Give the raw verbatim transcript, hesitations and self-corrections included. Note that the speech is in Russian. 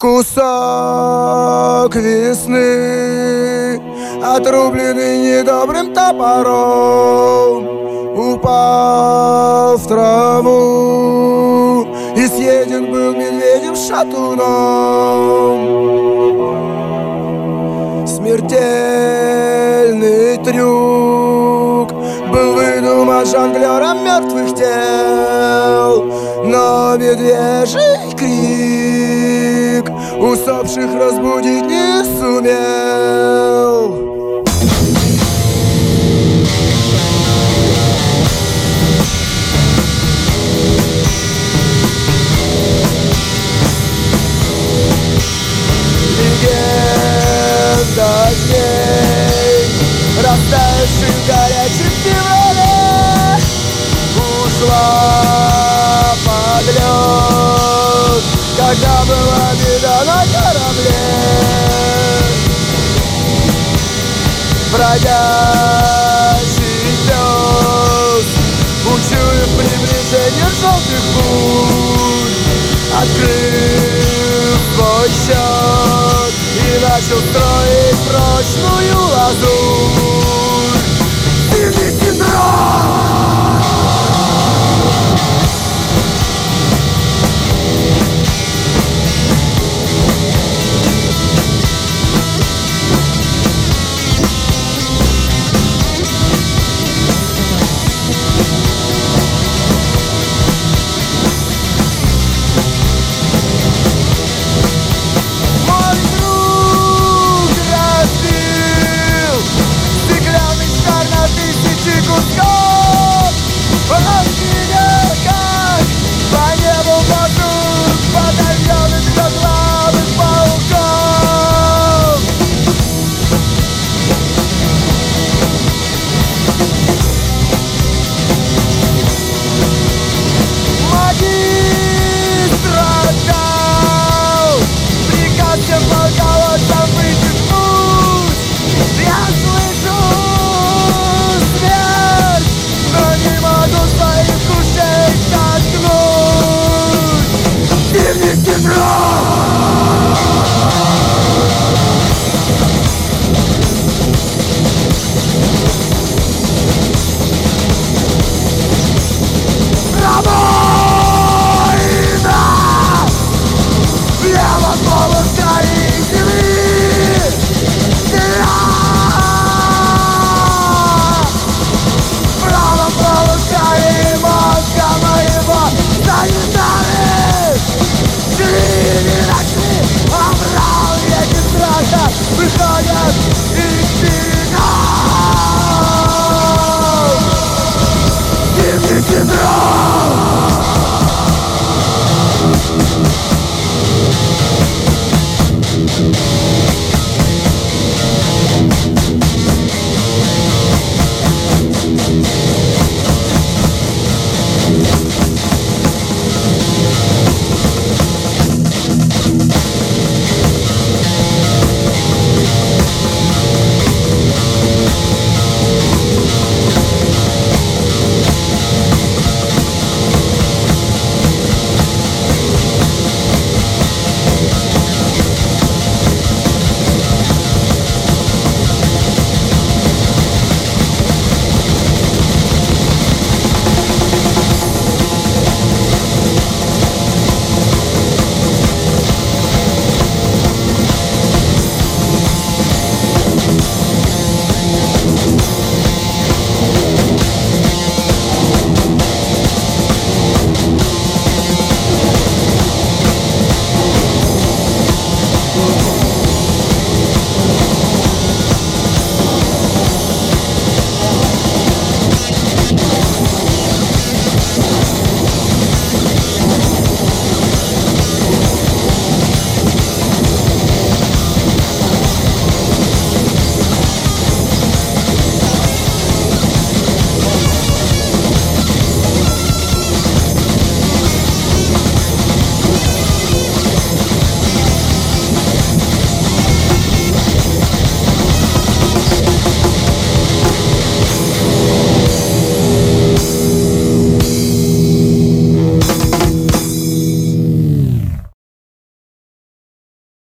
Кусок весны, отрубленный недобрым топором, упал в траву и съеден был медведем шатуном. Смертельный трюк был выдуман жонглером мертвых тел, но медвежий крик усопших разбудить не сумел. Легенда дней, растаявших в горячем феврале, ушла под лед, когда была беда на корабле. Бродячий пес, учуяв приближение желтых пуль, открыл свой счет и начал строить прочную лазурь.